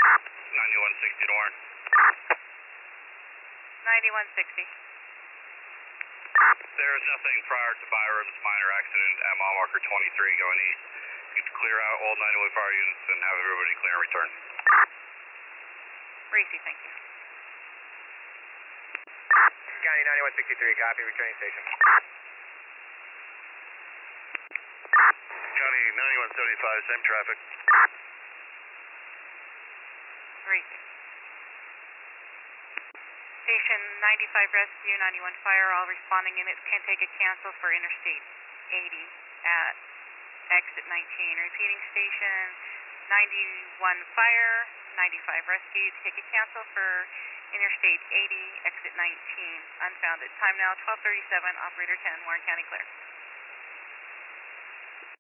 9160 to Warren. 9160. There is nothing prior to Byram's minor accident at mile marker 23 going east. You can clear out all 91 fire units and have everybody clear and return. Racy, thank you. County 9163, copy, returning station. County 9175, same traffic. Racy. Station 95 Rescue, 91 Fire, all responding units can take a cancel for Interstate 80 at exit 19. Repeating, Station 91 Fire, 95 Rescue, take a cancel for Interstate 80, exit 19, unfounded. Time now 12:37, operator 10, Warren County clear.